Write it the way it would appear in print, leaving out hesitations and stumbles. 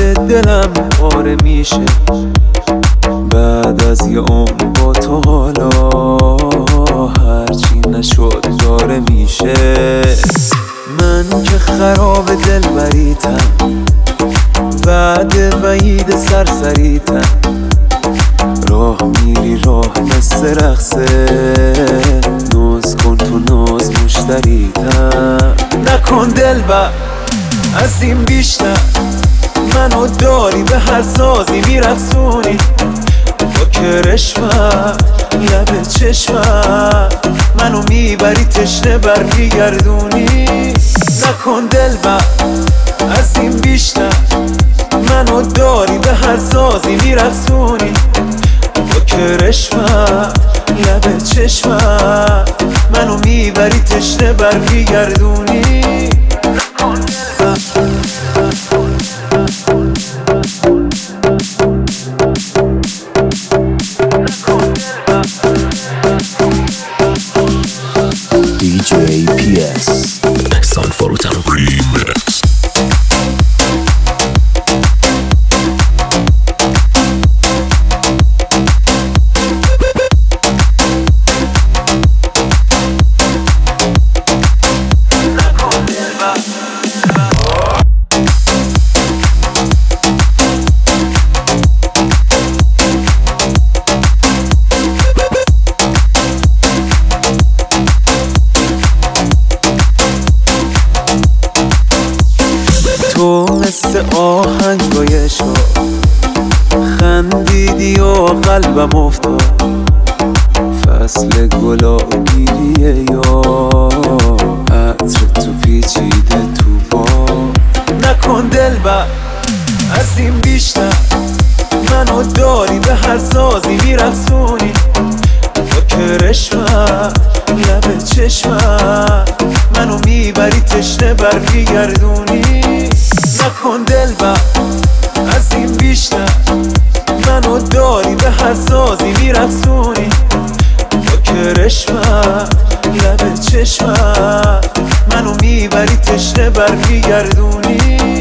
دلم پاره میشه بعد از یه عمر با تو. حالا هرچی نشد داره میشه. من که خراب دل بریتم بعد وعید سرسریتم. راه میری راه مثل رقصه ناز کن تو ناز مشتریتم. نکن دل بر از این بیشتر منو داری به هر سازی میرقصونی با کرشمت لب چشمت منو میبری تشنه برمیگردونی. نکن دل بر از این بیشتر منو داری به هر سازی میرقصونی با کرشمت لب چشمت منو میبری تشنه برمیگردونی. DJ PS احسان فروتن ریمیکس. تو مثل آهنگای شو خندیدی و قلبم افتاد. فصل گلابیه یا عطر تو پیچیده تو با. نکن دل بر از این بیشتر منو داری به هر سازی میرقصونی با کرشمت لب چشمت منو میبری تشنه برمیگردونی. نکن دل بر از این بیشتر منو داری به هر سازی میرقصونی با کرشمت لب چشمت منو میبری تشنه برمیگردونی.